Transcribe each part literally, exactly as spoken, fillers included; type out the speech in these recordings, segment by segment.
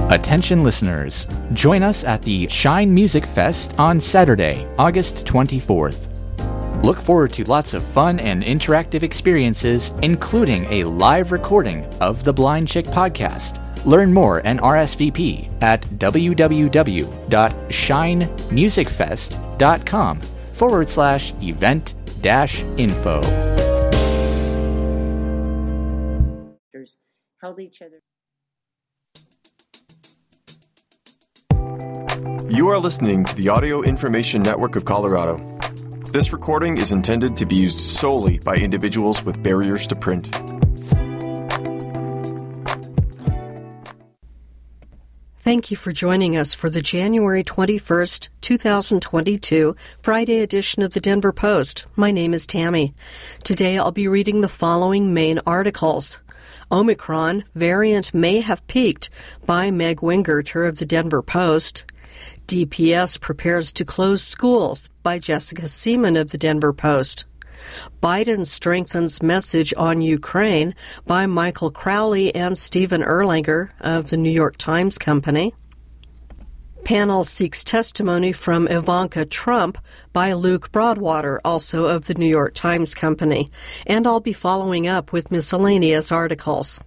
Attention listeners, join us at the Shine Music Fest on Saturday, August twenty-fourth. Look forward to lots of fun and interactive experiences, including a live recording of the Blind Chick podcast. Learn more and R S V P at www.shinemusicfest.com forward slash event dash info. Held each other. You are listening to the Audio Information Network of Colorado. This recording is intended to be used solely by individuals with barriers to print. Thank you for joining us for the January twenty-first, twenty twenty-two Friday edition of the Denver Post. My name is Tammy. Today I'll be reading the following main articles. Omicron variant may have peaked by Meg Wingerter of the Denver Post. D P S prepares to close schools by Jessica Seaman of the Denver Post. Biden strengthens message on Ukraine by Michael Crowley and Stephen Erlanger of the New York Times Company. Panel seeks testimony from Ivanka Trump by Luke Broadwater, also of the New York Times Company. And I'll be following up with miscellaneous articles.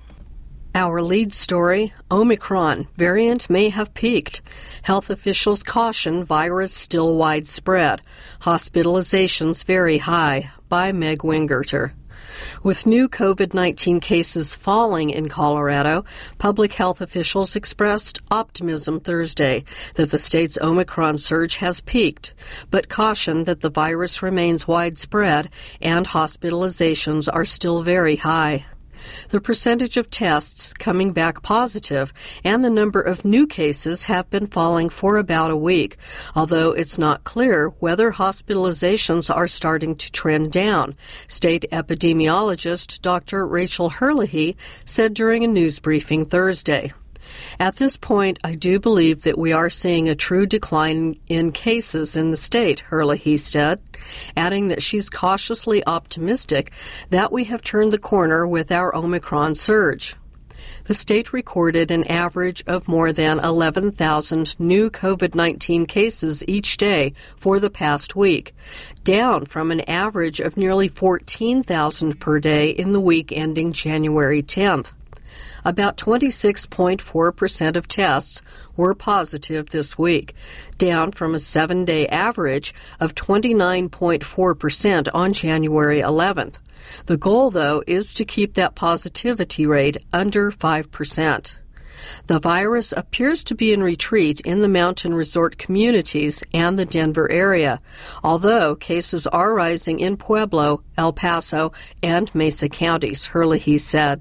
Our lead story, Omicron variant may have peaked. Health officials caution virus still widespread. Hospitalizations very high, by Meg Wingerter. With new COVID nineteen cases falling in Colorado, public health officials expressed optimism Thursday that the state's Omicron surge has peaked, but cautioned that the virus remains widespread and hospitalizations are still very high. The percentage of tests coming back positive and the number of new cases have been falling for about a week, although it's not clear whether hospitalizations are starting to trend down, state epidemiologist Doctor Rachel Herlihy said during a news briefing Thursday. At this point, I do believe that we are seeing a true decline in cases in the state, Herlihy said, adding that she's cautiously optimistic that we have turned the corner with our Omicron surge. The state recorded an average of more than eleven thousand new COVID nineteen cases each day for the past week, down from an average of nearly fourteen thousand per day in the week ending January tenth. About twenty-six point four percent of tests were positive this week, down from a seven-day average of twenty-nine point four percent on January eleventh. The goal, though, is to keep that positivity rate under five percent. The virus appears to be in retreat in the mountain resort communities and the Denver area, although cases are rising in Pueblo, El Paso, and Mesa counties, Herlihy said.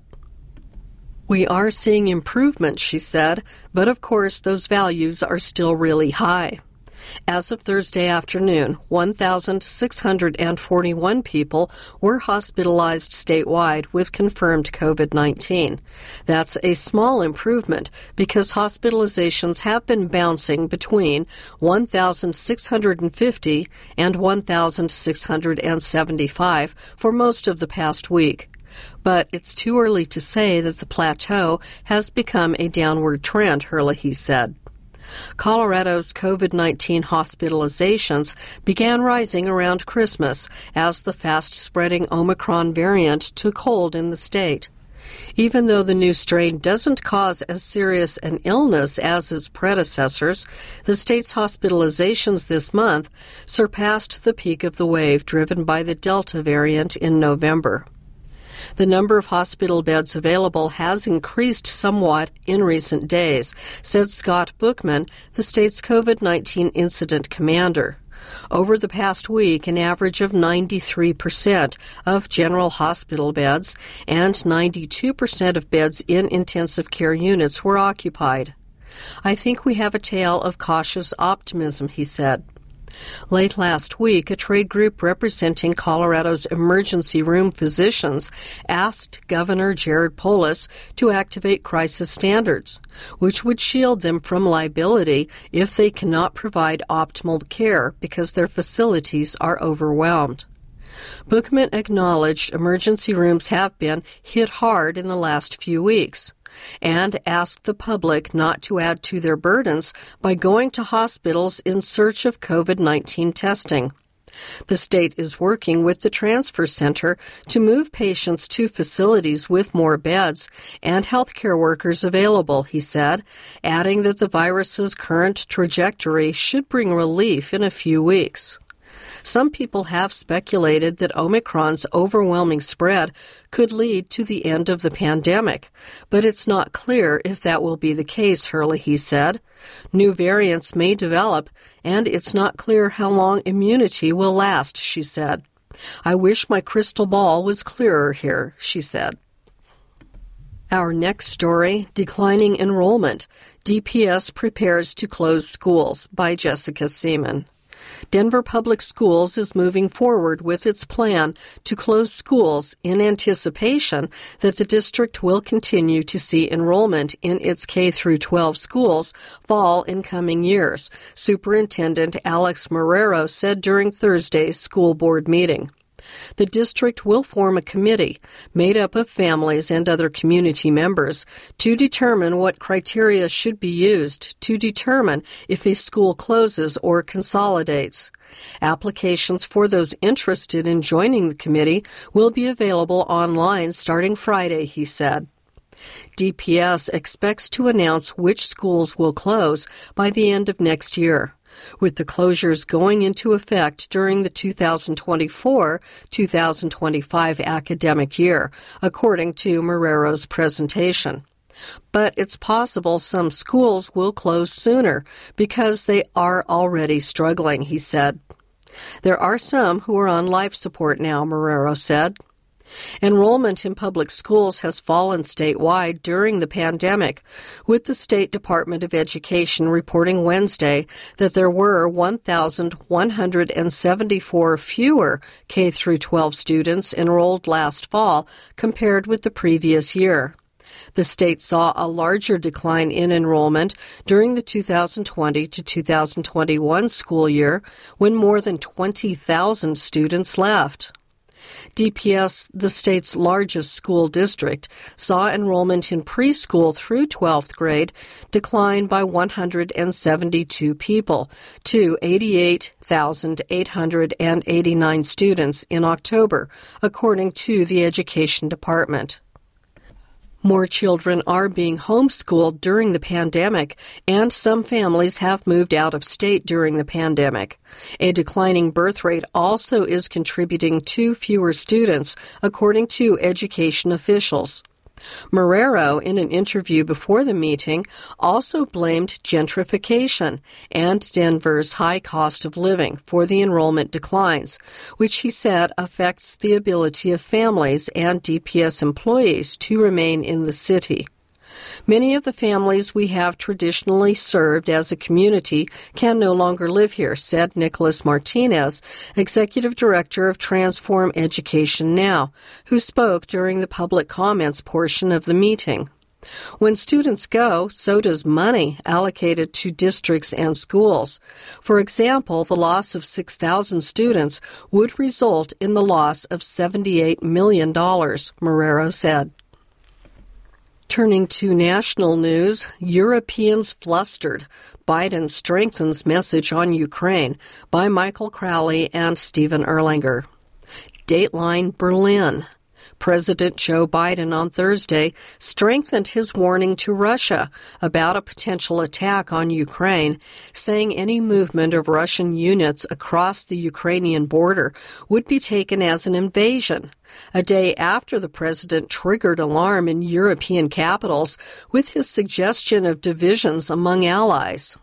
We are seeing improvement, she said, but of course those values are still really high. As of Thursday afternoon, one thousand six hundred forty-one people were hospitalized statewide with confirmed COVID nineteen. That's a small improvement because hospitalizations have been bouncing between one thousand six hundred fifty and one thousand six hundred seventy-five for most of the past week. But it's too early to say that the plateau has become a downward trend, Herlihy said. Colorado's COVID nineteen hospitalizations began rising around Christmas as the fast-spreading Omicron variant took hold in the state. Even though the new strain doesn't cause as serious an illness as its predecessors, the state's hospitalizations this month surpassed the peak of the wave driven by the Delta variant in November. The number of hospital beds available has increased somewhat in recent days, said Scott Bookman, the state's COVID nineteen incident commander. Over the past week, an average of ninety-three percent of general hospital beds and ninety-two percent of beds in intensive care units were occupied. I think we have a tale of cautious optimism, he said. Late last week, a trade group representing Colorado's emergency room physicians asked Governor Jared Polis to activate crisis standards, which would shield them from liability if they cannot provide optimal care because their facilities are overwhelmed. Bookman acknowledged emergency rooms have been hit hard in the last few weeks. and asked the public not to add to their burdens by going to hospitals in search of COVID nineteen testing. The state is working with the transfer center to move patients to facilities with more beds and healthcare workers available, he said, adding that the virus's current trajectory should bring relief in a few weeks. Some people have speculated that Omicron's overwhelming spread could lead to the end of the pandemic, but it's not clear if that will be the case, Herlihy said. New variants may develop, and it's not clear how long immunity will last, she said. I wish my crystal ball was clearer here, she said. Our next story, Declining Enrollment. D P S Prepares to Close Schools, by Jessica Seaman. Denver Public Schools is moving forward with its plan to close schools in anticipation that the district will continue to see enrollment in its K through twelve schools fall in coming years, Superintendent Alex Marrero said during Thursday's school board meeting. The district will form a committee made up of families and other community members to determine what criteria should be used to determine if a school closes or consolidates. Applications for those interested in joining the committee will be available online starting Friday, he said. D P S expects to announce which schools will close by the end of next year, with the closures going into effect during the two thousand twenty-four two thousand twenty-five academic year, according to Marrero's presentation. But it's possible some schools will close sooner because they are already struggling, he said. There are some who are on life support now, Marrero said. Enrollment in public schools has fallen statewide during the pandemic, with the State Department of Education reporting Wednesday that there were one thousand one hundred seventy-four fewer K through twelve students enrolled last fall compared with the previous year. The state saw a larger decline in enrollment during the two thousand twenty to two thousand twenty-one school year, when more than twenty thousand students left. D P S, the state's largest school district, saw enrollment in preschool through twelfth grade decline by one hundred seventy-two people to eighty-eight thousand eight hundred eighty-nine students in October, according to the Education Department. More children are being homeschooled during the pandemic, and some families have moved out of state during the pandemic. A declining birth rate also is contributing to fewer students, according to education officials. Marrero, in an interview before the meeting, also blamed gentrification and Denver's high cost of living for the enrollment declines, which he said affects the ability of families and D P S employees to remain in the city. Many of the families we have traditionally served as a community can no longer live here, said Nicholas Martinez, Executive Director of Transform Education Now, who spoke during the public comments portion of the meeting. When students go, so does money allocated to districts and schools. For example, the loss of six thousand students would result in the loss of seventy-eight million dollars, Marrero said. Turning to national news, Europeans flustered. Biden strengthens message on Ukraine, by Michael Crowley and Stephen Erlanger. Dateline Berlin. President Joe Biden on Thursday strengthened his warning to Russia about a potential attack on Ukraine, saying any movement of Russian units across the Ukrainian border would be taken as an invasion, a day after the president triggered alarm in European capitals with his suggestion of divisions among allies.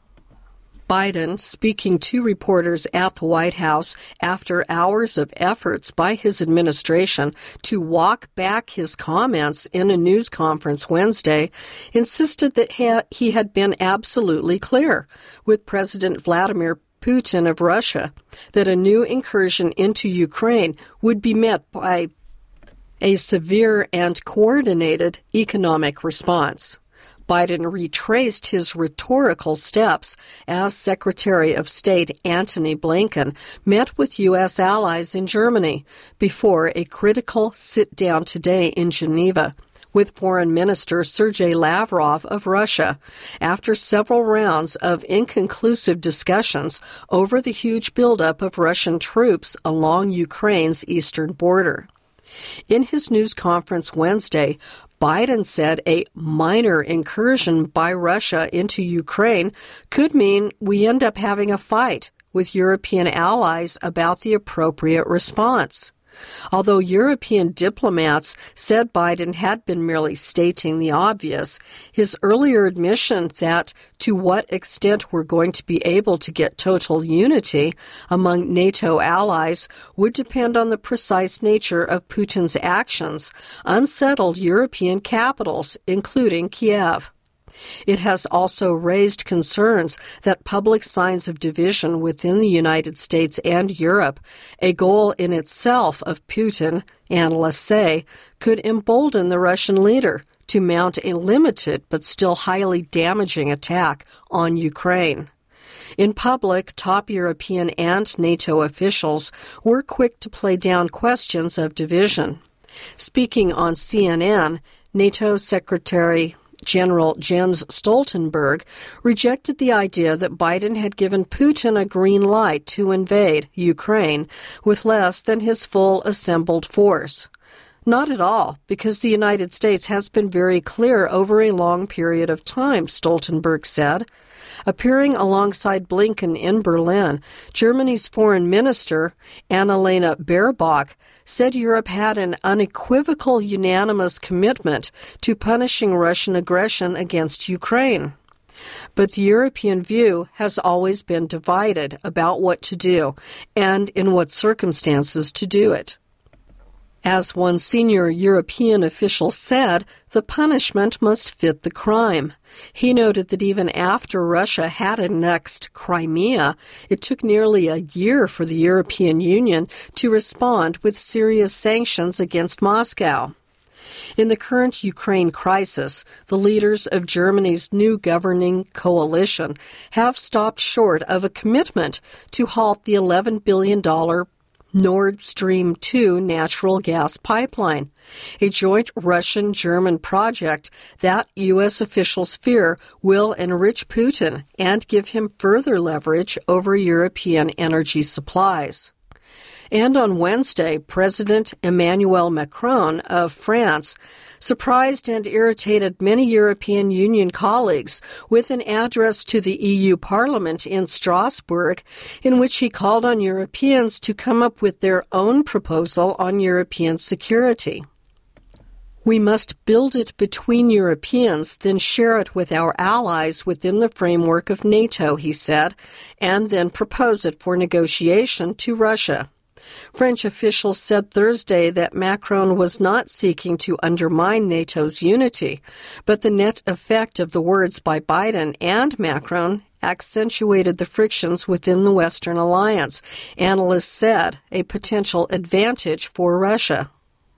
Biden, speaking to reporters at the White House after hours of efforts by his administration to walk back his comments in a news conference Wednesday, insisted that he had been absolutely clear with President Vladimir Putin of Russia that a new incursion into Ukraine would be met by a severe and coordinated economic response. Biden retraced his rhetorical steps as Secretary of State Antony Blinken met with U S allies in Germany before a critical sit-down today in Geneva with Foreign Minister Sergei Lavrov of Russia after several rounds of inconclusive discussions over the huge buildup of Russian troops along Ukraine's eastern border. In his news conference Wednesday, Biden said a minor incursion by Russia into Ukraine could mean we end up having a fight with European allies about the appropriate response. Although European diplomats said Biden had been merely stating the obvious, his earlier admission that to what extent we're going to be able to get total unity among NATO allies would depend on the precise nature of Putin's actions unsettled European capitals, including Kiev. It has also raised concerns that public signs of division within the United States and Europe, a goal in itself of Putin, analysts say, could embolden the Russian leader to mount a limited but still highly damaging attack on Ukraine. In public, top European and NATO officials were quick to play down questions of division. Speaking on C N N, NATO Secretary General Jens Stoltenberg rejected the idea that Biden had given Putin a green light to invade Ukraine with less than his full assembled force. Not at all, because the United States has been very clear over a long period of time, Stoltenberg said. Appearing alongside Blinken in Berlin, Germany's foreign minister, Annalena Baerbock, said Europe had an unequivocal unanimous commitment to punishing Russian aggression against Ukraine. But the European view has always been divided about what to do and in what circumstances to do it. As one senior European official said, the punishment must fit the crime. He noted that even after Russia had annexed Crimea, it took nearly a year for the European Union to respond with serious sanctions against Moscow. In the current Ukraine crisis, the leaders of Germany's new governing coalition have stopped short of a commitment to halt the eleven billion dollars Nord Stream two natural gas pipeline, a joint Russian-German project that U S officials fear will enrich Putin and give him further leverage over European energy supplies. And on Wednesday, President Emmanuel Macron of France surprised and irritated many European Union colleagues with an address to the E U Parliament in Strasbourg in which he called on Europeans to come up with their own proposal on European security. We must build it between Europeans, then share it with our allies within the framework of NATO, he said, and then propose it for negotiation to Russia. French officials said Thursday that Macron was not seeking to undermine NATO's unity, but the net effect of the words by Biden and Macron accentuated the frictions within the Western alliance, analysts said, a potential advantage for Russia.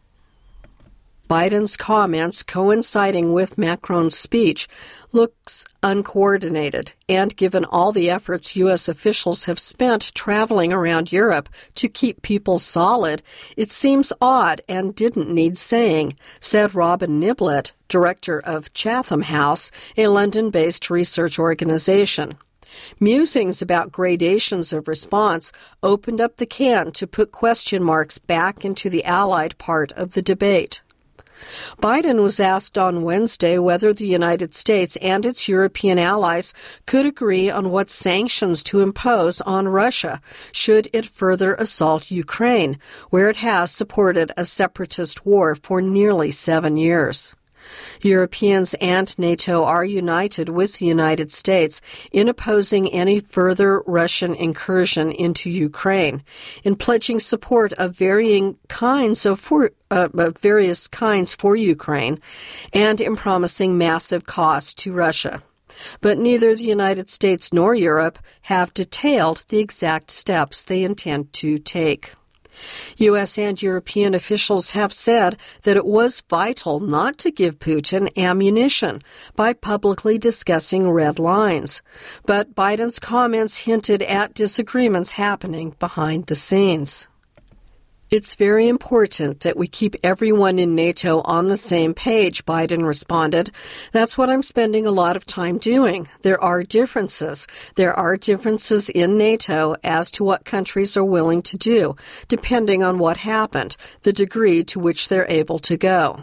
Biden's comments coinciding with Macron's speech looks uncoordinated, and given all the efforts U S officials have spent traveling around Europe to keep people solid, it seems odd and didn't need saying, said Robin Niblett, director of Chatham House, a London-based research organization. Musings about gradations of response opened up the can to put question marks back into the allied part of the debate. Biden was asked on Wednesday whether the United States and its European allies could agree on what sanctions to impose on Russia should it further assault Ukraine, where it has supported a separatist war for nearly seven years. Europeans and NATO are united with the United States in opposing any further Russian incursion into Ukraine, in pledging support of varying kinds of, for, uh, of various kinds for Ukraine, and in promising massive costs to Russia. But neither the United States nor Europe have detailed the exact steps they intend to take. U S and European officials have said that it was vital not to give Putin ammunition by publicly discussing red lines. But Biden's comments hinted at disagreements happening behind the scenes. It's very important that we keep everyone in NATO on the same page, Biden responded. That's what I'm spending a lot of time doing. There are differences. There are differences in NATO as to what countries are willing to do, depending on what happened, the degree to which they're able to go.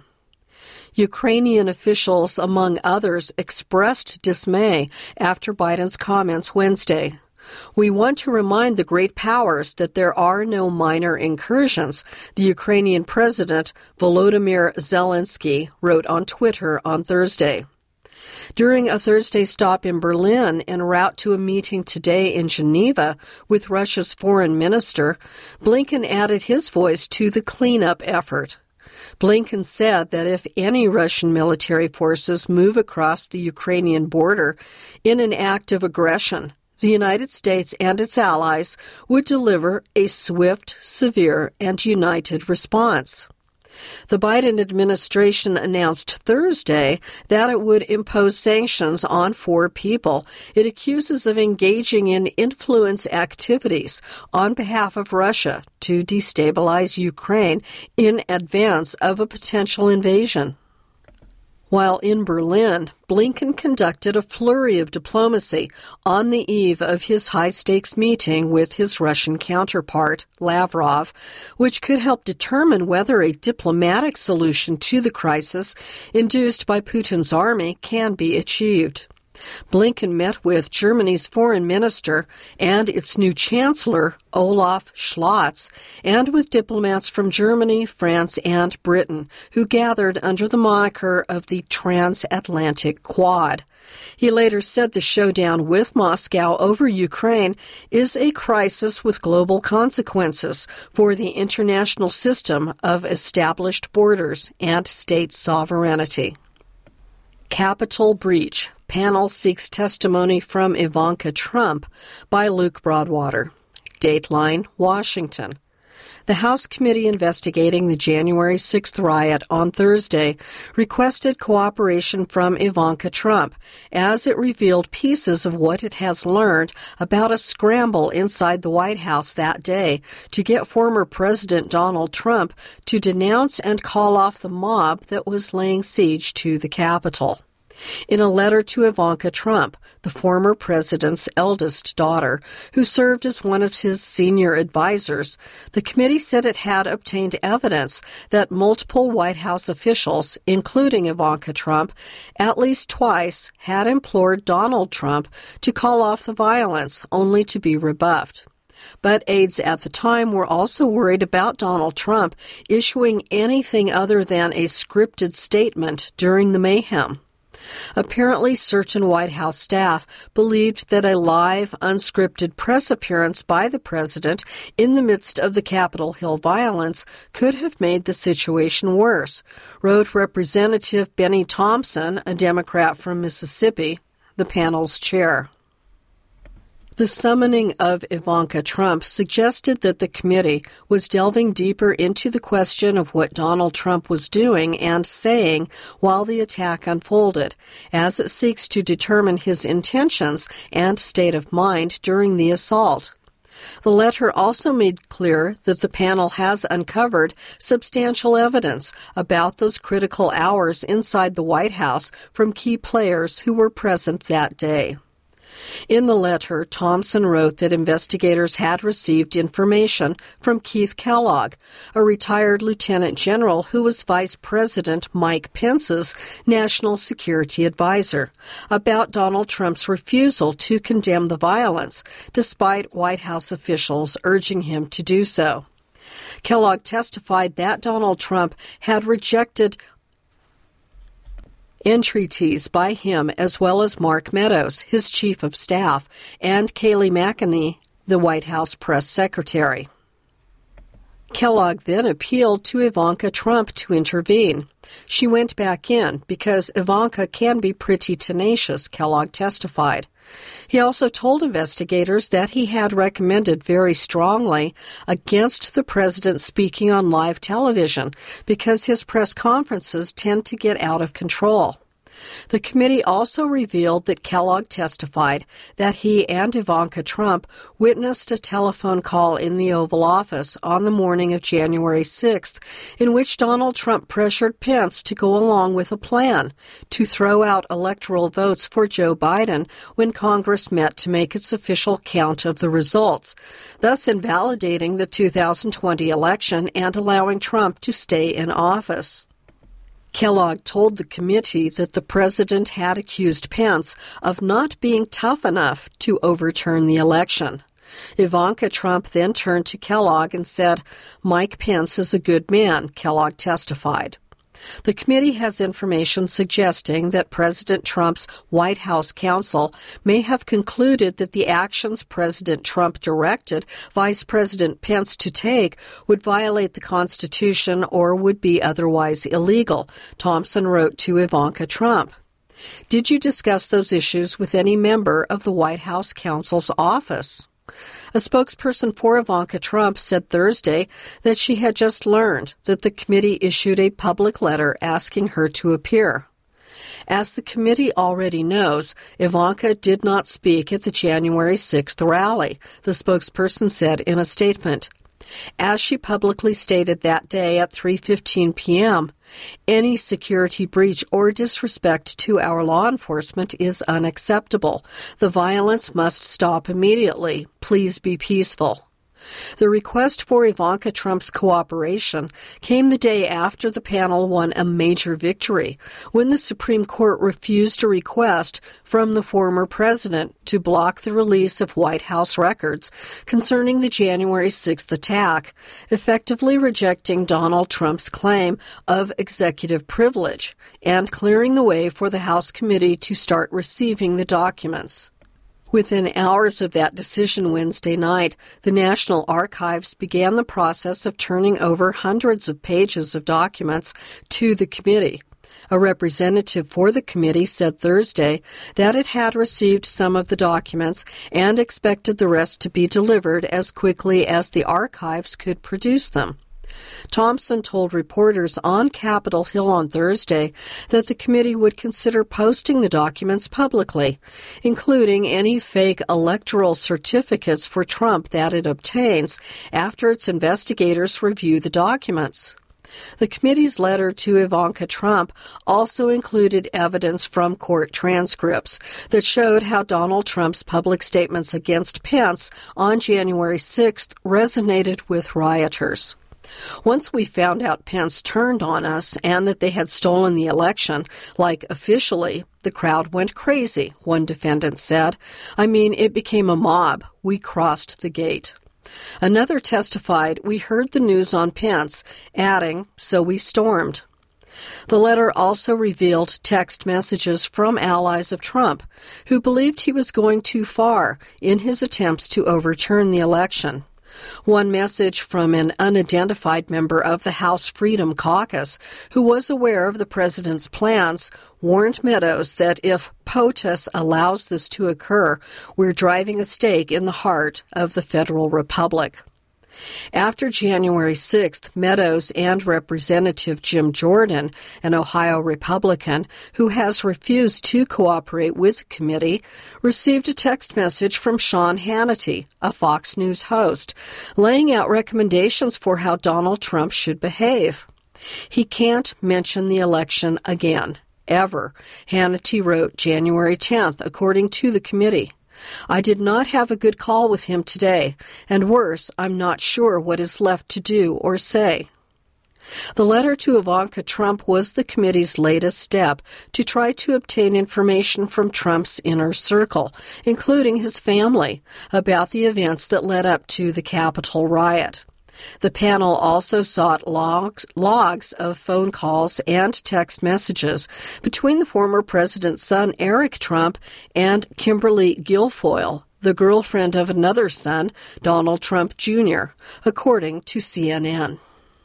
Ukrainian officials, among others, expressed dismay after Biden's comments Wednesday. We want to remind the great powers that there are no minor incursions, the Ukrainian President Volodymyr Zelensky wrote on Twitter on Thursday. During a Thursday stop in Berlin en route to a meeting today in Geneva with Russia's foreign minister, Blinken added his voice to the cleanup effort. Blinken said that if any Russian military forces move across the Ukrainian border in an act of aggression, the United States and its allies would deliver a swift, severe, and united response. The Biden administration announced Thursday that it would impose sanctions on four people it accuses of engaging in influence activities on behalf of Russia to destabilize Ukraine in advance of a potential invasion. While in Berlin, Blinken conducted a flurry of diplomacy on the eve of his high-stakes meeting with his Russian counterpart, Lavrov, which could help determine whether a diplomatic solution to the crisis induced by Putin's army can be achieved. Blinken met with Germany's foreign minister and its new chancellor, Olaf Scholz, and with diplomats from Germany, France, and Britain, who gathered under the moniker of the Transatlantic Quad. He later said the showdown with Moscow over Ukraine is a crisis with global consequences for the international system of established borders and state sovereignty. Capitol breach. Panel seeks testimony from Ivanka Trump by Luke Broadwater. Dateline, Washington. The House committee investigating the January sixth riot on Thursday requested cooperation from Ivanka Trump as it revealed pieces of what it has learned about a scramble inside the White House that day to get former President Donald Trump to denounce and call off the mob that was laying siege to the Capitol. In a letter to Ivanka Trump, the former president's eldest daughter, who served as one of his senior advisors, the committee said it had obtained evidence that multiple White House officials, including Ivanka Trump, at least twice had implored Donald Trump to call off the violence, only to be rebuffed. But aides at the time were also worried about Donald Trump issuing anything other than a scripted statement during the mayhem. Apparently, certain White House staff believed that a live, unscripted press appearance by the president in the midst of the Capitol Hill violence could have made the situation worse, wrote Representative Benny Thompson, a Democrat from Mississippi, the panel's chair. The summoning of Ivanka Trump suggested that the committee was delving deeper into the question of what Donald Trump was doing and saying while the attack unfolded, as it seeks to determine his intentions and state of mind during the assault. The letter also made clear that the panel has uncovered substantial evidence about those critical hours inside the White House from key players who were present that day. In the letter, Thompson wrote that investigators had received information from Keith Kellogg, a retired lieutenant general who was Vice President Mike Pence's national security advisor, about Donald Trump's refusal to condemn the violence, despite White House officials urging him to do so. Kellogg testified that Donald Trump had rejected entreaties by him as well as Mark Meadows, his chief of staff, and Kayleigh McEnany, the White House press secretary. Kellogg then appealed to Ivanka Trump to intervene. She went back in because Ivanka can be pretty tenacious, Kellogg testified. He also told investigators that he had recommended very strongly against the president speaking on live television because his press conferences tend to get out of control. The committee also revealed that Kellogg testified that he and Ivanka Trump witnessed a telephone call in the Oval Office on the morning of January sixth in which Donald Trump pressured Pence to go along with a plan to throw out electoral votes for Joe Biden when Congress met to make its official count of the results, thus invalidating the two thousand twenty election and allowing Trump to stay in office. Kellogg told the committee that the president had accused Pence of not being tough enough to overturn the election. Ivanka Trump then turned to Kellogg and said, "Mike Pence is a good man," Kellogg testified. The committee has information suggesting that President Trump's White House counsel may have concluded that the actions President Trump directed Vice President Pence to take would violate the Constitution or would be otherwise illegal, Thompson wrote to Ivanka Trump. "Did you discuss those issues with any member of the White House counsel's office?" A spokesperson for Ivanka Trump said Thursday that she had just learned that the committee issued a public letter asking her to appear. As the committee already knows, Ivanka did not speak at the January sixth rally, the spokesperson said in a statement. As she publicly stated that day at three fifteen p.m., any security breach or disrespect to our law enforcement is unacceptable. The violence must stop immediately. Please be peaceful. The request for Ivanka Trump's cooperation came the day after the panel won a major victory, when the Supreme Court refused a request from the former president to block the release of White House records concerning the January sixth attack, effectively rejecting Donald Trump's claim of executive privilege and clearing the way for the House committee to start receiving the documents. Within hours of that decision Wednesday night, the National Archives began the process of turning over hundreds of pages of documents to the committee. A representative for the committee said Thursday that it had received some of the documents and expected the rest to be delivered as quickly as the archives could produce them. Thompson told reporters on Capitol Hill on Thursday that the committee would consider posting the documents publicly, including any fake electoral certificates for Trump that it obtains after its investigators review the documents. The committee's letter to Ivanka Trump also included evidence from court transcripts that showed how Donald Trump's public statements against Pence on January sixth resonated with rioters. Once we found out Pence turned on us and that they had stolen the election, like officially, the crowd went crazy, one defendant said. I mean, it became a mob. We crossed the gate. Another testified, we heard the news on Pence, adding, so we stormed. The letter also revealed text messages from allies of Trump who believed he was going too far in his attempts to overturn the election. One message from an unidentified member of the House Freedom Caucus, who was aware of the president's plans, warned Meadows that if POTUS allows this to occur, we're driving a stake in the heart of the federal republic. After January sixth, Meadows and Representative Jim Jordan, an Ohio Republican who has refused to cooperate with the committee, received a text message from Sean Hannity, a Fox News host, laying out recommendations for how Donald Trump should behave. He can't mention the election again, ever, Hannity wrote January tenth, according to the committee. I did not have a good call with him today, and worse, I'm not sure what is left to do or say. The letter to Ivanka Trump was the committee's latest step to try to obtain information from Trump's inner circle, including his family, about the events that led up to the Capitol riot. The panel also sought logs, logs of phone calls and text messages between the former president's son, Eric Trump, and Kimberly Guilfoyle, the girlfriend of another son, Donald Trump Junior, according to C N N.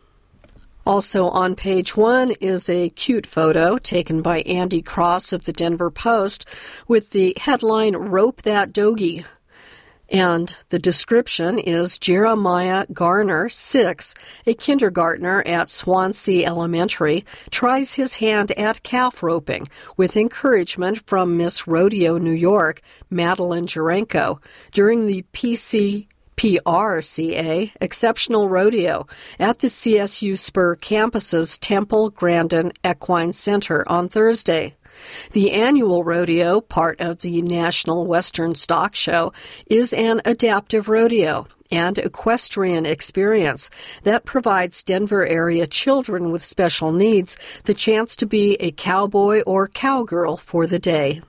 Also on page one is a cute photo taken by Andy Cross of the Denver Post with the headline, Rope That Doggy. And the description is Jeremiah Garner, six, a kindergartner at Swansea Elementary, tries his hand at calf roping with encouragement from Miss Rodeo New York, Madeline Jurenko, during the P C P R C A Exceptional Rodeo at the C S U Spur campus's Temple Grandin Equine Center on Thursday. The annual rodeo, part of the National Western Stock Show, is an adaptive rodeo and equestrian experience that provides Denver area children with special needs the chance to be a cowboy or cowgirl for the day.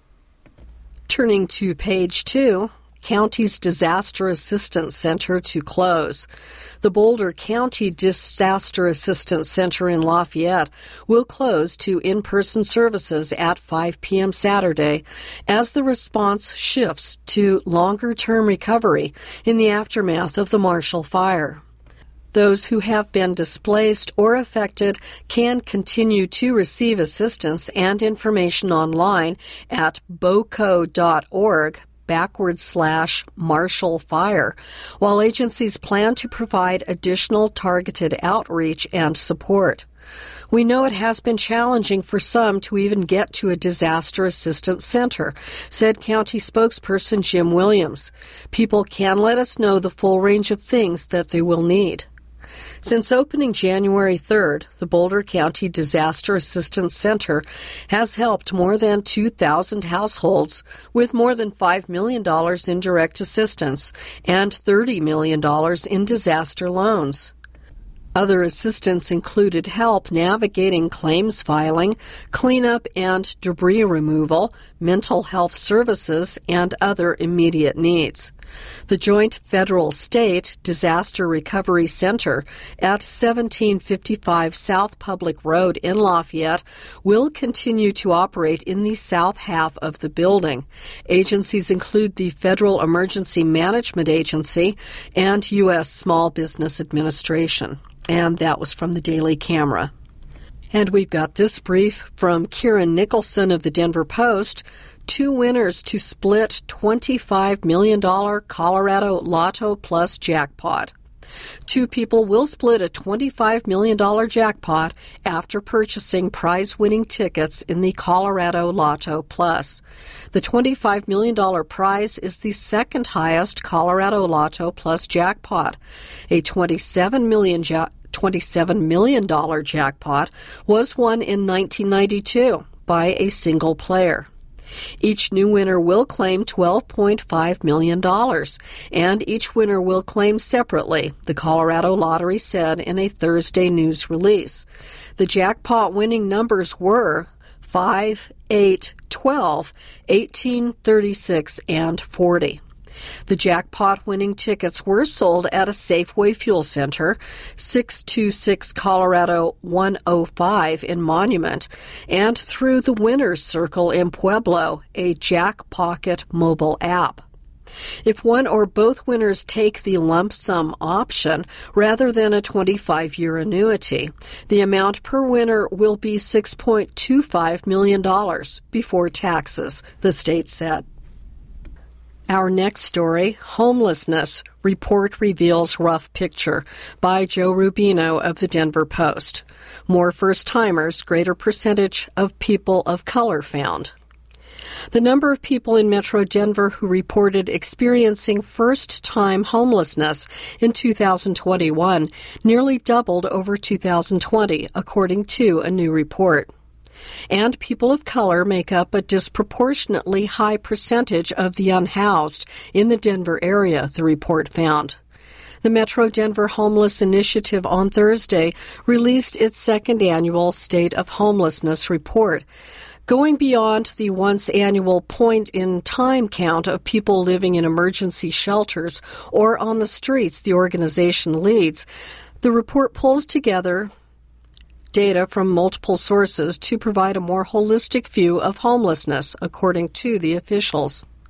Turning to page two, County's Disaster Assistance Center to close. The Boulder County Disaster Assistance Center in Lafayette will close to in-person services at five p.m. Saturday as the response shifts to longer-term recovery in the aftermath of the Marshall Fire. Those who have been displaced or affected can continue to receive assistance and information online at boco dot org backward slash Marshall Fire, while agencies plan to provide additional targeted outreach and support. We know it has been challenging for some to even get to a disaster assistance center, said County spokesperson Jim Williams. People can let us know the full range of things that they will need. Since opening January third, the Boulder County Disaster Assistance Center has helped more than two thousand households with more than five million dollars in direct assistance and thirty million dollars in disaster loans. Other assistance included help navigating claims filing, cleanup and debris removal, mental health services, and other immediate needs. The Joint Federal-State Disaster Recovery Center at seventeen fifty-five South Public Road in Lafayette will continue to operate in the south half of the building. Agencies include the Federal Emergency Management Agency and U S Small Business Administration. And that was from the Daily Camera. And we've got this brief from Kieran Nicholson of the Denver Post. Two winners to split twenty-five million dollars Colorado Lotto Plus jackpot. Two people will split a twenty-five million dollars jackpot after purchasing prize-winning tickets in the Colorado Lotto Plus. The twenty-five million dollars prize is the second highest Colorado Lotto Plus jackpot. A twenty-seven million dollars ja- twenty-seven million dollars jackpot was won in nineteen ninety-two by a single player. Each new winner will claim twelve point five million dollars, and each winner will claim separately, the Colorado Lottery said in a Thursday news release. The jackpot winning numbers were five, eight, twelve, eighteen, thirty-six, and forty. The jackpot-winning tickets were sold at a Safeway Fuel Center, six two six Colorado one oh five in Monument, and through the Winner's Circle in Pueblo, a Jackpocket mobile app. If one or both winners take the lump sum option rather than a twenty-five-year annuity, the amount per winner will be six point two five million dollars before taxes, the state said. Our next story, Homelessness, Report Reveals Rough Picture, by Joe Rubino of the Denver Post. More first-timers, greater percentage of people of color found. The number of people in Metro Denver who reported experiencing first-time homelessness in two thousand twenty-one nearly doubled over two thousand twenty, according to a new report. And people of color make up a disproportionately high percentage of the unhoused in the Denver area, the report found. The Metro Denver Homeless Initiative on Thursday released its second annual State of Homelessness report. Going beyond the once-annual point-in-time count of people living in emergency shelters or on the streets the organization leads, the report pulls together data from multiple sources to provide a more holistic view of homelessness, according to the officials.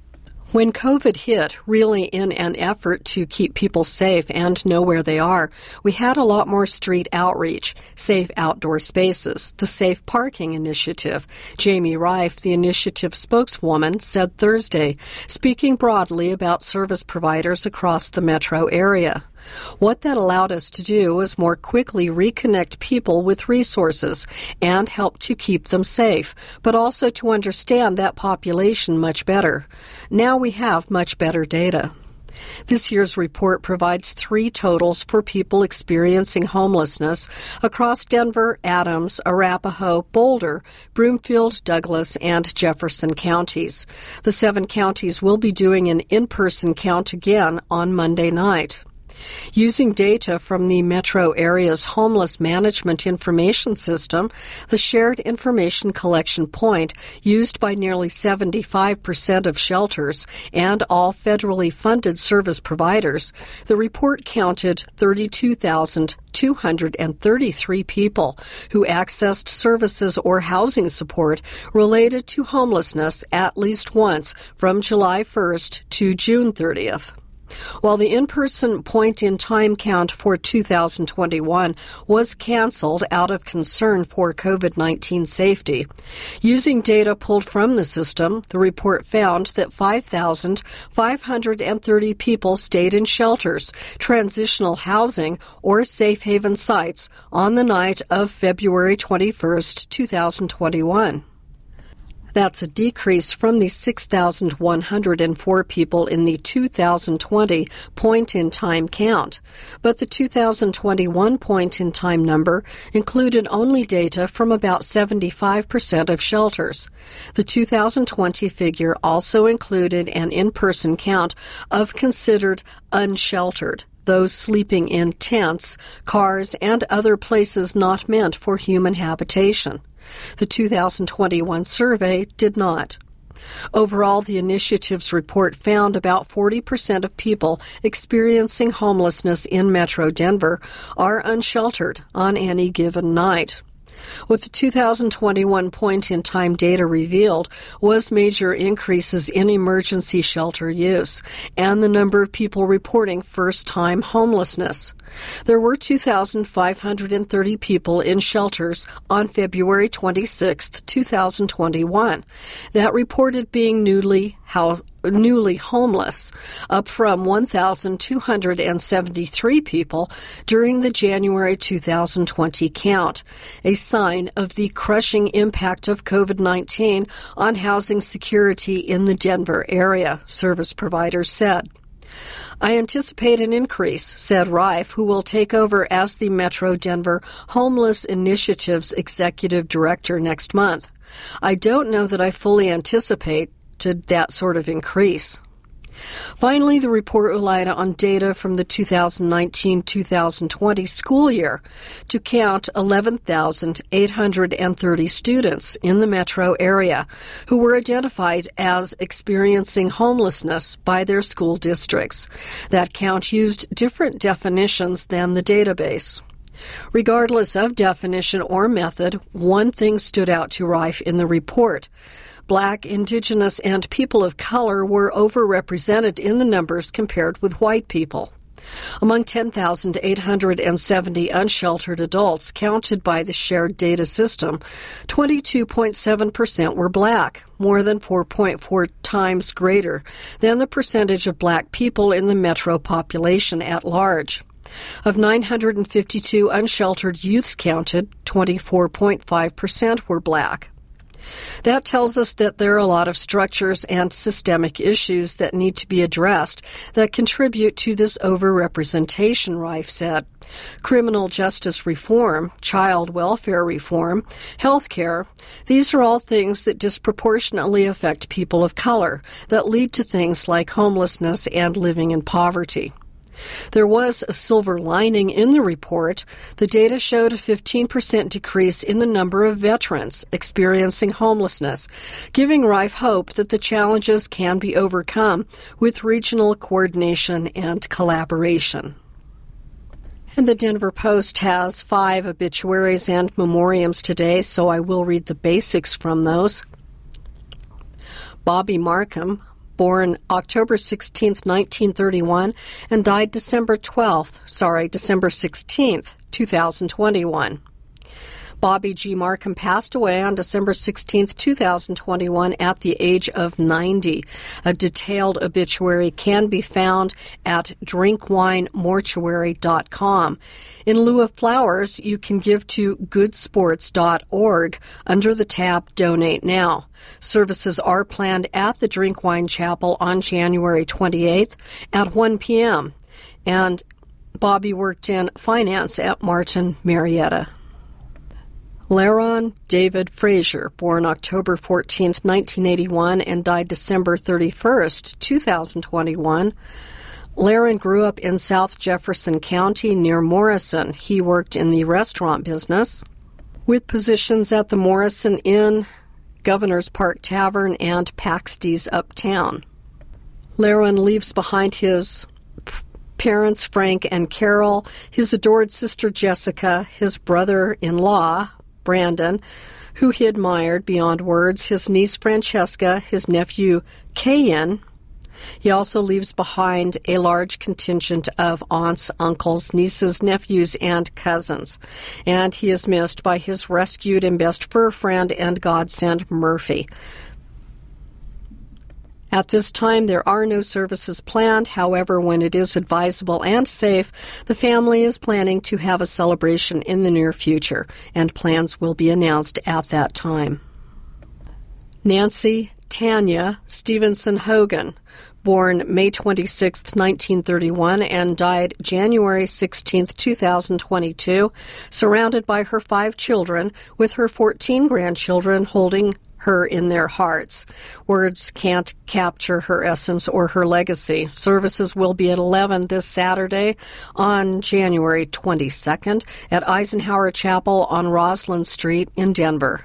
When COVID hit, really in an effort to keep people safe and know where they are, we had a lot more street outreach, safe outdoor spaces, the Safe Parking Initiative. Jamie Reif, the initiative spokeswoman, said Thursday, speaking broadly about service providers across the metro area. What that allowed us to do was more quickly reconnect people with resources and help to keep them safe, but also to understand that population much better. Now we have much better data. This year's report provides three totals for people experiencing homelessness across Denver, Adams, Arapahoe, Boulder, Broomfield, Douglas, and Jefferson counties. The seven counties will be doing an in-person count again on Monday night. Using data from the metro area's Homeless Management Information System, the shared information collection point used by nearly seventy-five percent of shelters and all federally funded service providers, the report counted thirty-two thousand two hundred thirty-three people who accessed services or housing support related to homelessness at least once from July first to June thirtieth. While the in-person point-in-time count for two thousand twenty-one was canceled out of concern for COVID nineteen safety, using data pulled from the system, the report found that five thousand five hundred thirty people stayed in shelters, transitional housing, or safe haven sites on the night of February twenty-first, two thousand twenty-one. That's a decrease from the six thousand one hundred four people in the two thousand twenty point-in-time count. But the two thousand twenty-one point-in-time number included only data from about seventy-five percent of shelters. The two thousand twenty figure also included an in-person count of considered unsheltered, those sleeping in tents, cars, and other places not meant for human habitation. The two thousand twenty-one survey did not. Overall, the initiative's report found about forty percent of people experiencing homelessness in Metro Denver are unsheltered on any given night. What the two thousand twenty-one point-in-time data revealed was major increases in emergency shelter use and the number of people reporting first-time homelessness. There were two thousand five hundred thirty people in shelters on February twenty-sixth, two thousand twenty-one that reported being newly housed. newly homeless, up from one thousand two hundred seventy-three people during the January two thousand twenty count, a sign of the crushing impact of COVID nineteen on housing security in the Denver area, service providers said. I anticipate an increase, said Reif, who will take over as the Metro Denver Homeless Initiative's executive director next month. I don't know that I fully anticipate to that sort of increase. Finally, the report relied on data from the two thousand nineteen two thousand twenty school year to count eleven thousand eight hundred thirty students in the metro area who were identified as experiencing homelessness by their school districts. That count used different definitions than the database. Regardless of definition or method, one thing stood out to Reif in the report. Black, Indigenous, and people of color were overrepresented in the numbers compared with white people. Among ten thousand eight hundred seventy unsheltered adults counted by the shared data system, twenty-two point seven percent were black, more than four point four times greater than the percentage of black people in the metro population at large. Of nine hundred fifty-two unsheltered youths counted, twenty-four point five percent were black. That tells us that there are a lot of structures and systemic issues that need to be addressed that contribute to this overrepresentation, Reif said. Criminal justice reform, child welfare reform, health care, these are all things that disproportionately affect people of color, that lead to things like homelessness and living in poverty. There was a silver lining in the report. The data showed a fifteen percent decrease in the number of veterans experiencing homelessness, giving Reif hope that the challenges can be overcome with regional coordination and collaboration. And the Denver Post has five obituaries and memoriams today, so I will read the basics from those. Bobby Markham, born October sixteenth, nineteen thirty-one, and died December twelfth, sorry, December sixteenth, two thousand twenty-one. Bobby G. Markham passed away on December sixteenth, two thousand twenty-one at the age of ninety. A detailed obituary can be found at drink wine mortuary dot com. In lieu of flowers, you can give to good sports dot org under the tab Donate Now. Services are planned at the Drinkwine Chapel on January twenty-eighth at one p.m. And Bobby worked in finance at Martin Marietta. Laron David Frazier, born October fourteenth, nineteen eighty-one, and died December thirty-first, two thousand twenty-one. Laron grew up in South Jefferson County near Morrison. He worked in the restaurant business with positions at the Morrison Inn, Governor's Park Tavern, and Paxty's Uptown. Laron leaves behind his parents, Frank and Carol, his adored sister Jessica, his brother-in-law, Brandon, who he admired beyond words, his niece Francesca, his nephew Kayan. He also leaves behind a large contingent of aunts, uncles, nieces, nephews, and cousins. And he is missed by his rescued and best fur friend and godsend Murphy. At this time, there are no services planned. However, when it is advisable and safe, the family is planning to have a celebration in the near future, and plans will be announced at that time. Nancy Tanya Stevenson Hogan, born May twenty-sixth, nineteen thirty-one, and died January sixteenth, two thousand twenty-two, surrounded by her five children, with her fourteen grandchildren holding her in their hearts. Words can't capture her essence or her legacy. Services will be at eleven this Saturday on January twenty-second at Eisenhower Chapel on Roslyn Street in Denver.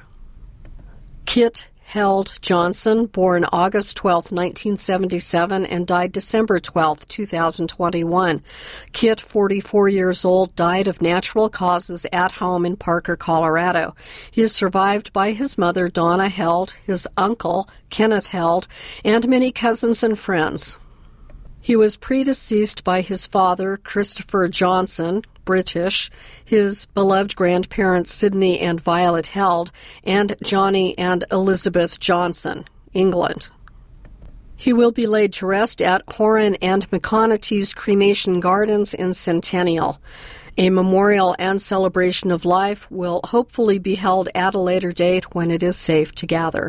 Kit Held Johnson, born August twelfth, nineteen seventy-seven, and died December twelfth, two thousand twenty-one. Kit, forty-four years old, died of natural causes at home in Parker, Colorado. He is survived by his mother, Donna Held, his uncle, Kenneth Held, and many cousins and friends. He was predeceased by his father, Christopher Johnson, British, his beloved grandparents Sidney and Violet Held, and Johnny and Elizabeth Johnson, England. He will be laid to rest at Horan and McConaughey's Cremation Gardens in Centennial. A memorial and celebration of life will hopefully be held at a later date when it is safe to gather.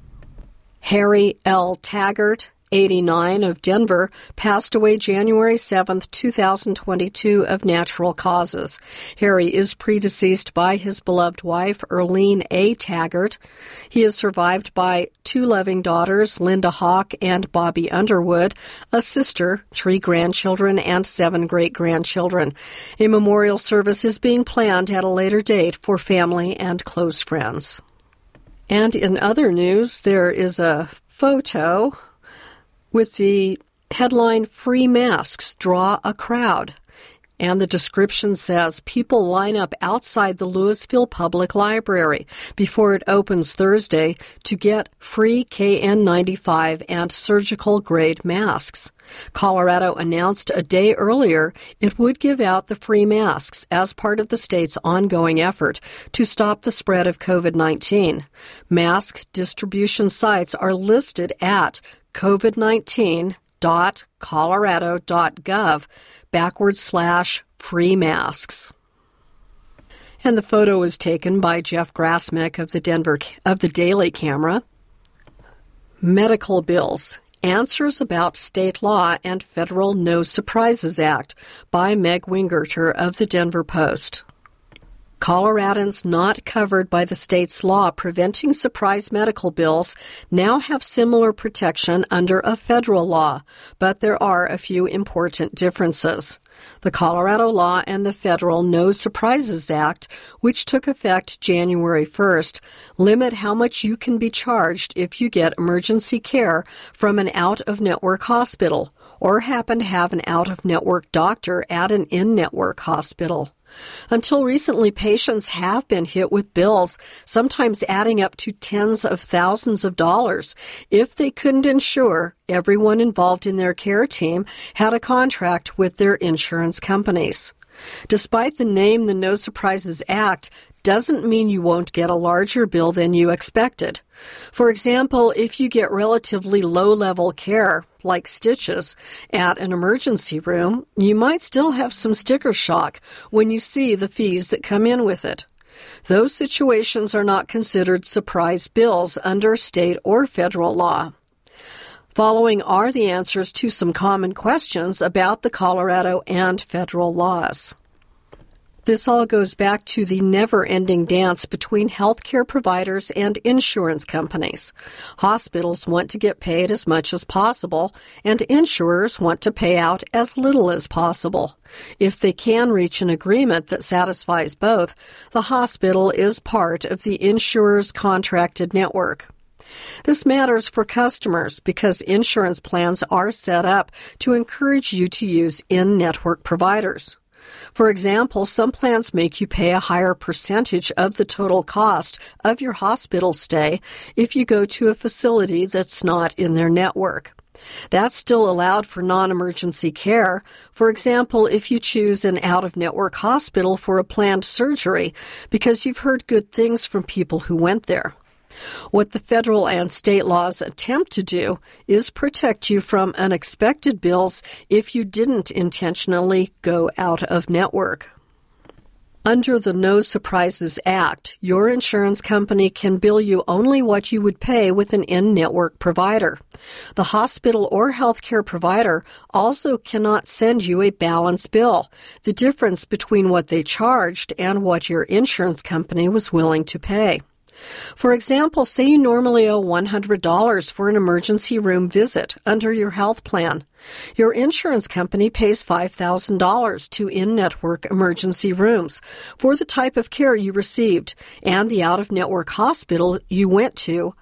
Harry L. Taggart, eighty-nine, of Denver, passed away January seventh, two thousand twenty-two, of natural causes. Harry is predeceased by his beloved wife, Erlene A. Taggart. He is survived by two loving daughters, Linda Hawk and Bobby Underwood, a sister, three grandchildren, and seven great-grandchildren. A memorial service is being planned at a later date for family and close friends. And in other news, there is a photo with the headline, "Free Masks Draw a Crowd." And the description says, people line up outside the Louisville Public Library before it opens Thursday to get free K N ninety-five and surgical-grade masks. Colorado announced a day earlier it would give out the free masks as part of the state's ongoing effort to stop the spread of covid nineteen. Mask distribution sites are listed at covid nineteen dot colorado dot gov backward slash free masks. And the photo was taken by Jeff Grasmick of the Denver of the Daily Camera. Medical bills. Answers about state law and federal No Surprises Act by Meg Wingerter of the Denver Post. Coloradans not covered by the state's law preventing surprise medical bills now have similar protection under a federal law, but there are a few important differences. The Colorado law and the federal No Surprises Act, which took effect January first, limit how much you can be charged if you get emergency care from an out-of-network hospital or happen to have an out-of-network doctor at an in-network hospital. Until recently, patients have been hit with bills, sometimes adding up to tens of thousands of dollars, if they couldn't ensure everyone involved in their care team had a contract with their insurance companies. Despite the name, the No Surprises Act doesn't mean you won't get a larger bill than you expected. For example, if you get relatively low-level care, like stitches, at an emergency room, you might still have some sticker shock when you see the fees that come in with it. Those situations are not considered surprise bills under state or federal law. Following are the answers to some common questions about the Colorado and federal laws. This all goes back to the never-ending dance between healthcare providers and insurance companies. Hospitals want to get paid as much as possible, and insurers want to pay out as little as possible. If they can reach an agreement that satisfies both, the hospital is part of the insurer's contracted network. This matters for customers because insurance plans are set up to encourage you to use in-network providers. For example, some plans make you pay a higher percentage of the total cost of your hospital stay if you go to a facility that's not in their network. That's still allowed for non-emergency care. For example, if you choose an out-of-network hospital for a planned surgery because you've heard good things from people who went there. What the federal and state laws attempt to do is protect you from unexpected bills if you didn't intentionally go out of network. Under the No Surprises Act, your insurance company can bill you only what you would pay with an in-network provider. The hospital or healthcare provider also cannot send you a balance bill, the difference between what they charged and what your insurance company was willing to pay. For example, say you normally owe one hundred dollars for an emergency room visit under your health plan. Your insurance company pays five thousand dollars to in-network emergency rooms for the type of care you received, and the out-of-network hospital you went to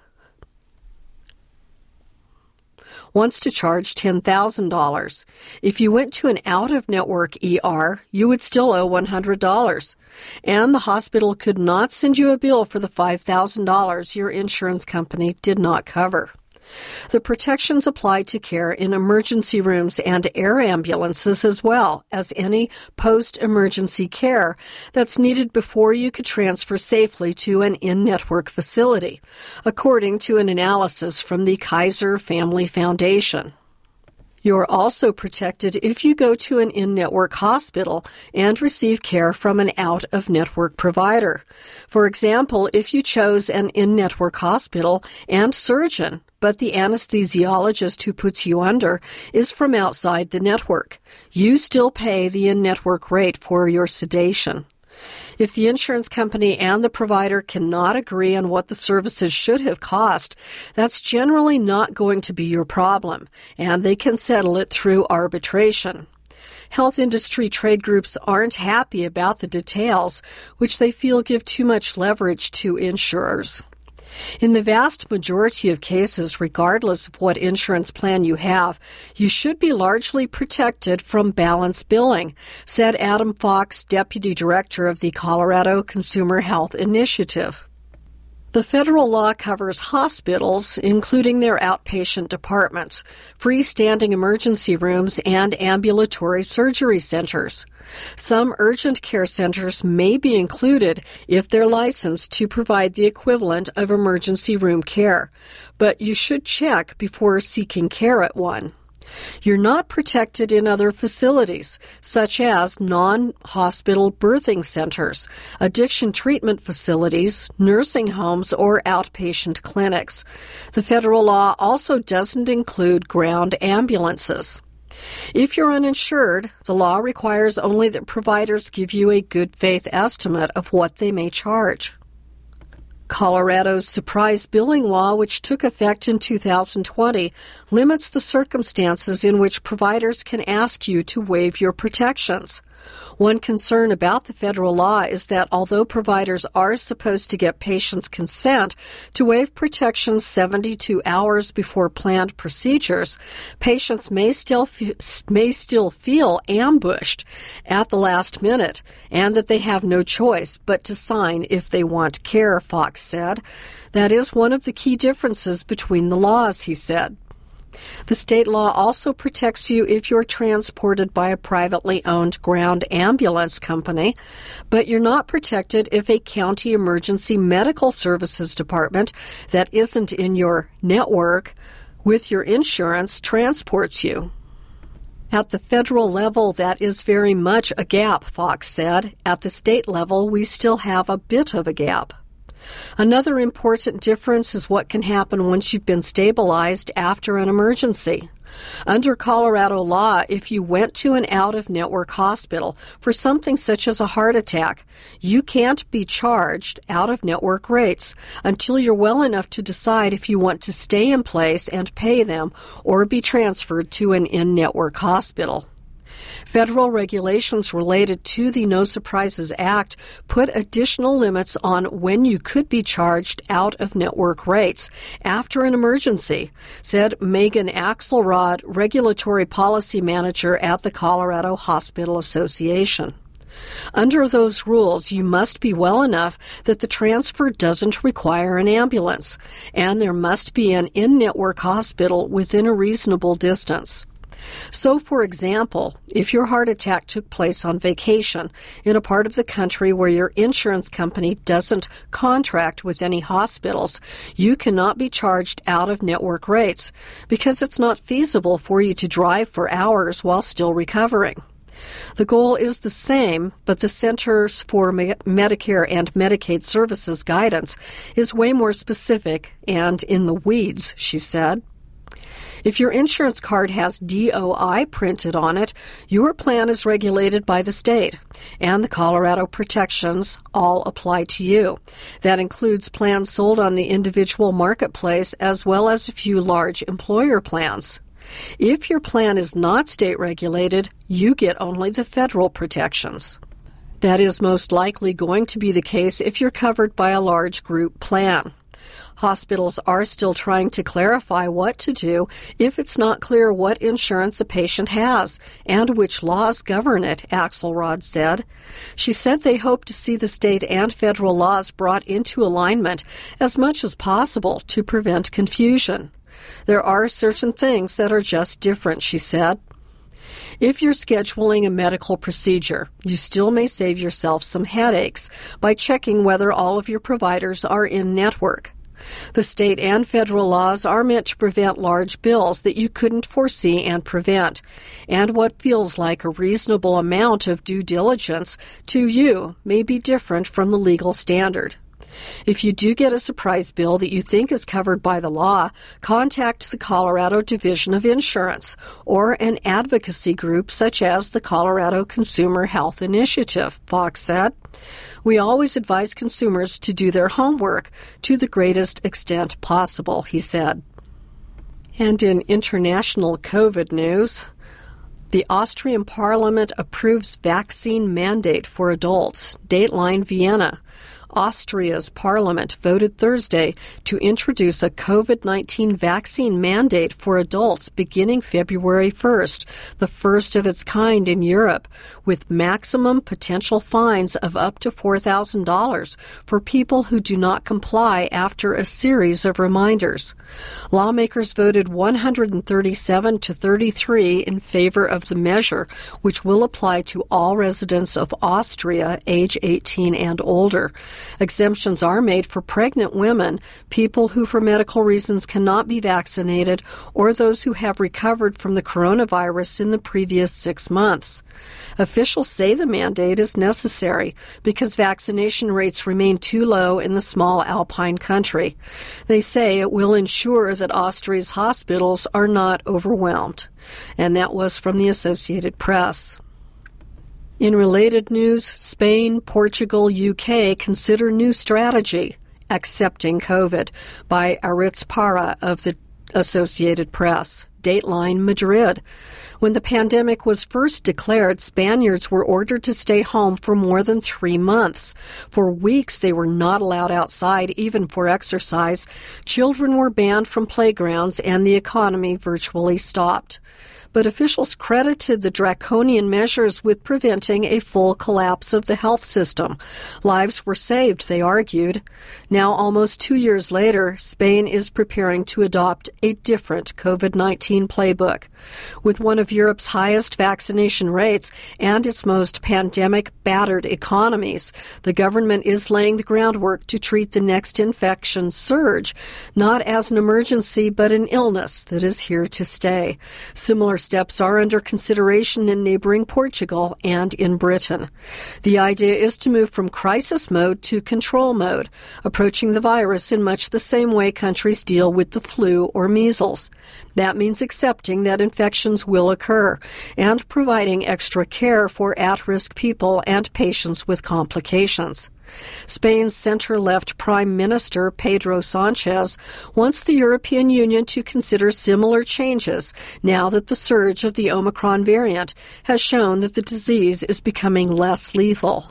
wants to charge ten thousand dollars. If you went to an out-of-network E R, you would still owe one hundred dollars. And the hospital could not send you a bill for the five thousand dollars your insurance company did not cover. The protections apply to care in emergency rooms and air ambulances as well as any post-emergency care that's needed before you could transfer safely to an in-network facility, according to an analysis from the Kaiser Family Foundation. You're also protected if you go to an in-network hospital and receive care from an out-of-network provider. For example, if you chose an in-network hospital and surgeon, but the anesthesiologist who puts you under is from outside the network, you still pay the in-network rate for your sedation. If the insurance company and the provider cannot agree on what the services should have cost, that's generally not going to be your problem, and they can settle it through arbitration. Health industry trade groups aren't happy about the details, which they feel give too much leverage to insurers. In the vast majority of cases, regardless of what insurance plan you have, you should be largely protected from balance billing, said Adam Fox, Deputy Director of the Colorado Consumer Health Initiative. The federal law covers hospitals, including their outpatient departments, freestanding emergency rooms, and ambulatory surgery centers. Some urgent care centers may be included if they're licensed to provide the equivalent of emergency room care, but you should check before seeking care at one. You're not protected in other facilities, such as non-hospital birthing centers, addiction treatment facilities, nursing homes, or outpatient clinics. The federal law also doesn't include ground ambulances. If you're uninsured, the law requires only that providers give you a good faith estimate of what they may charge. Colorado's surprise billing law, which took effect in two thousand twenty, limits the circumstances in which providers can ask you to waive your protections. One concern about the federal law is that although providers are supposed to get patients' consent to waive protections seventy-two hours before planned procedures, patients may still f- may still feel ambushed at the last minute and that they have no choice but to sign if they want care, Fox said. That is one of the key differences between the laws, he said. The state law also protects you if you're transported by a privately owned ground ambulance company, but you're not protected if a county emergency medical services department that isn't in your network with your insurance transports you. At the federal level, that is very much a gap, Fox said. At the state level, we still have a bit of a gap. Another important difference is what can happen once you've been stabilized after an emergency. Under Colorado law, if you went to an out-of-network hospital for something such as a heart attack, you can't be charged out-of-network rates until you're well enough to decide if you want to stay in place and pay them or be transferred to an in-network hospital. Federal regulations related to the No Surprises Act put additional limits on when you could be charged out-of-network rates after an emergency, said Megan Axelrod, Regulatory Policy Manager at the Colorado Hospital Association. Under those rules, you must be well enough that the transfer doesn't require an ambulance, and there must be an in-network hospital within a reasonable distance. So, for example, if your heart attack took place on vacation in a part of the country where your insurance company doesn't contract with any hospitals, you cannot be charged out-of-network rates because it's not feasible for you to drive for hours while still recovering. The goal is the same, but the Centers for Medicare and Medicaid Services guidance is way more specific and in the weeds, she said. If your insurance card has D O I printed on it, your plan is regulated by the state, and the Colorado protections all apply to you. That includes plans sold on the individual marketplace as well as a few large employer plans. If your plan is not state regulated, you get only the federal protections. That is most likely going to be the case if you're covered by a large group plan. Hospitals are still trying to clarify what to do if it's not clear what insurance a patient has and which laws govern it, Axelrod said. She said they hope to see the state and federal laws brought into alignment as much as possible to prevent confusion. There are certain things that are just different, she said. If you're scheduling a medical procedure, you still may save yourself some headaches by checking whether all of your providers are in network. The state and federal laws are meant to prevent large bills that you couldn't foresee and prevent, and what feels like a reasonable amount of due diligence to you may be different from the legal standard. If you do get a surprise bill that you think is covered by the law, contact the Colorado Division of Insurance or an advocacy group such as the Colorado Consumer Health Initiative, Fox said. We always advise consumers to do their homework to the greatest extent possible, he said. And in international COVID news, the Austrian Parliament approves vaccine mandate for adults. Dateline Vienna. Austria's parliament voted Thursday to introduce a COVID nineteen vaccine mandate for adults beginning February first, the first of its kind in Europe, with maximum potential fines of up to four thousand dollars for people who do not comply after a series of reminders. Lawmakers voted one hundred thirty-seven to thirty-three in favor of the measure, which will apply to all residents of Austria age eighteen and older. Exemptions are made for pregnant women, people who for medical reasons cannot be vaccinated, or those who have recovered from the coronavirus in the previous six months. Officials say the mandate is necessary because vaccination rates remain too low in the small alpine country. They say it will ensure that Austria's hospitals are not overwhelmed. And that was from the Associated Press. In related news, Spain, Portugal, U K consider new strategy, accepting COVID, by Aritz Para of the Associated Press. Dateline Madrid. When the pandemic was first declared, Spaniards were ordered to stay home for more than three months. For weeks, they were not allowed outside, even for exercise. Children were banned from playgrounds, and the economy virtually stopped. But officials credited the draconian measures with preventing a full collapse of the health system. Lives were saved, they argued. Now, almost two years later, Spain is preparing to adopt a different COVID nineteen playbook. With one of Europe's highest vaccination rates and its most pandemic-battered economies, the government is laying the groundwork to treat the next infection surge, not as an emergency, but an illness that is here to stay. Similar steps are under consideration in neighboring Portugal and in Britain. The idea is to move from crisis mode to control mode, approaching the virus in much the same way countries deal with the flu or measles. That means accepting that infections will occur and providing extra care for at-risk people and patients with complications. Spain's center-left Prime Minister Pedro Sanchez wants the European Union to consider similar changes now that the surge of the Omicron variant has shown that the disease is becoming less lethal.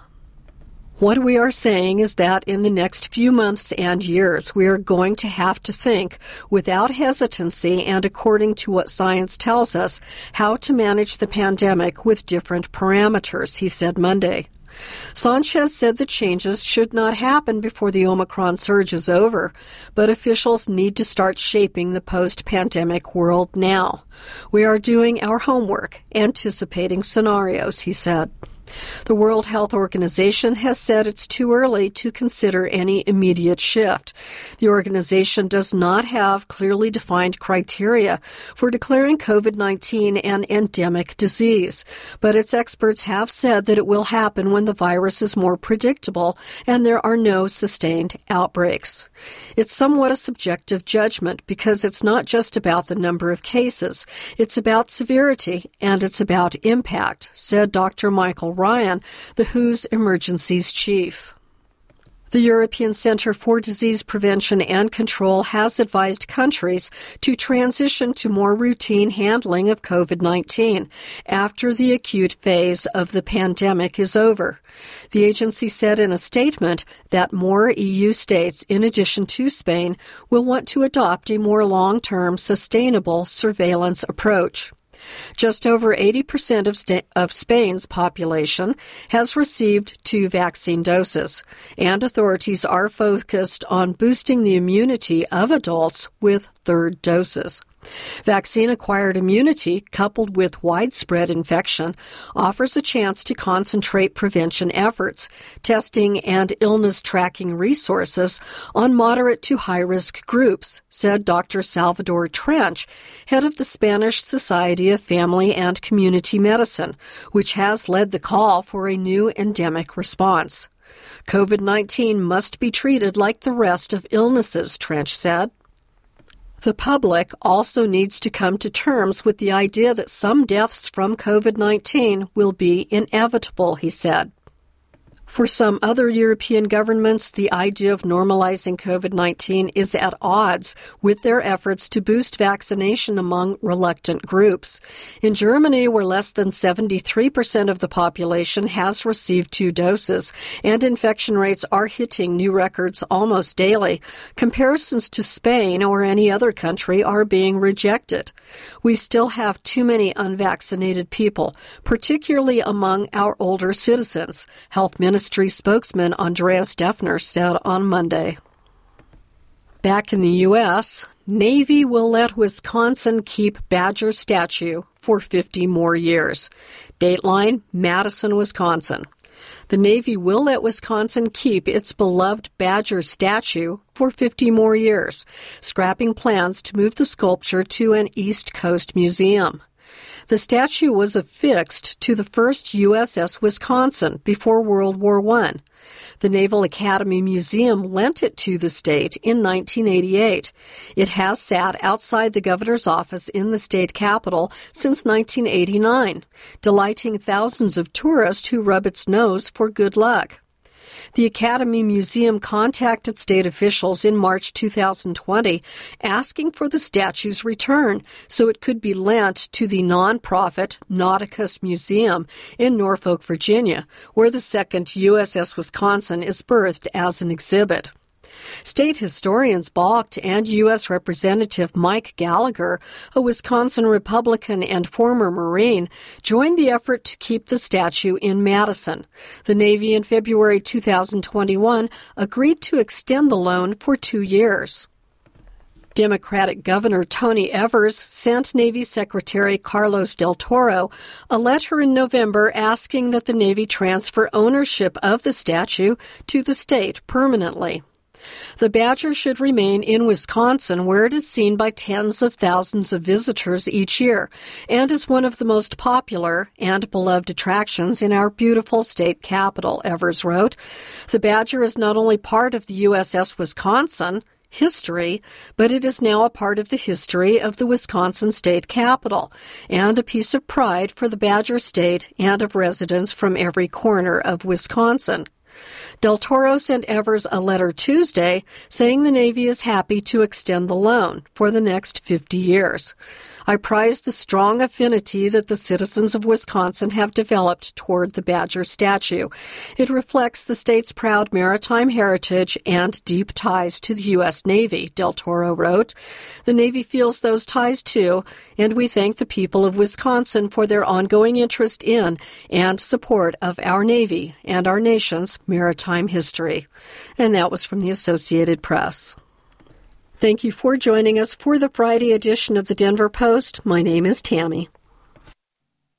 What we are saying is that in the next few months and years, we are going to have to think without hesitancy and according to what science tells us how to manage the pandemic with different parameters, he said Monday. Sanchez said the changes should not happen before the Omicron surge is over, but officials need to start shaping the post-pandemic world now. We are doing our homework, anticipating scenarios, he said. The World Health Organization has said it's too early to consider any immediate shift. The organization does not have clearly defined criteria for declaring COVID nineteen an endemic disease, but its experts have said that it will happen when the virus is more predictable and there are no sustained outbreaks. It's somewhat a subjective judgment because it's not just about the number of cases. It's about severity and it's about impact, said Doctor Michael Ryan, the W H O's emergencies chief. The European Centre for Disease Prevention and Control has advised countries to transition to more routine handling of COVID nineteen after the acute phase of the pandemic is over. The agency said in a statement that more E U states, in addition to Spain, will want to adopt a more long-term, sustainable surveillance approach. Just over eighty percent of, sta- of Spain's population has received two vaccine doses, and authorities are focused on boosting the immunity of adults with third doses. Vaccine-acquired immunity, coupled with widespread infection, offers a chance to concentrate prevention efforts, testing, and illness-tracking resources on moderate to high-risk groups, said Doctor Salvador Trench, head of the Spanish Society of Family and Community Medicine, which has led the call for a new endemic response. COVID nineteen must be treated like the rest of illnesses, Trench said. The public also needs to come to terms with the idea that some deaths from COVID nineteen will be inevitable, he said. For some other European governments, the idea of normalizing COVID nineteen is at odds with their efforts to boost vaccination among reluctant groups. In Germany, where less than seventy-three percent of the population has received two doses, and infection rates are hitting new records almost daily, comparisons to Spain or any other country are being rejected. We still have too many unvaccinated people, particularly among our older citizens, Health Minister Ministry spokesman Andreas Defner said on Monday. Back in the U S, Navy will let Wisconsin keep Badger statue for fifty more years. Dateline, Madison, Wisconsin. The Navy will let Wisconsin keep its beloved Badger statue for fifty more years, scrapping plans to move the sculpture to an East Coast museum. The statue was affixed to the first U S S Wisconsin before World War One. The Naval Academy Museum lent it to the state in nineteen eighty-eight. It has sat outside the governor's office in the state capitol since nineteen eighty-nine, delighting thousands of tourists who rub its nose for good luck. The Academy Museum contacted state officials in March two thousand twenty asking for the statue's return so it could be lent to the nonprofit Nauticus Museum in Norfolk, Virginia, where the second U S S Wisconsin is berthed as an exhibit. State historians balked, and U S Representative Mike Gallagher, a Wisconsin Republican and former Marine, joined the effort to keep the statue in Madison. The Navy in February two thousand twenty-one agreed to extend the loan for two years. Democratic Governor Tony Evers sent Navy Secretary Carlos Del Toro a letter in November asking that the Navy transfer ownership of the statue to the state permanently. The Badger should remain in Wisconsin, where it is seen by tens of thousands of visitors each year and is one of the most popular and beloved attractions in our beautiful state capital, Evers wrote. The Badger is not only part of the U S S Wisconsin history, but it is now a part of the history of the Wisconsin state capital and a piece of pride for the Badger State and of residents from every corner of Wisconsin. Del Toro sent Evers a letter Tuesday saying the Navy is happy to extend the loan for the next fifty years. I prize the strong affinity that the citizens of Wisconsin have developed toward the Badger statue. It reflects the state's proud maritime heritage and deep ties to the U S Navy, Del Toro wrote. The Navy feels those ties too, and we thank the people of Wisconsin for their ongoing interest in and support of our Navy and our nation's maritime history. And that was from the Associated Press. Thank you for joining us for the Friday edition of the Denver Post. My name is Tammy.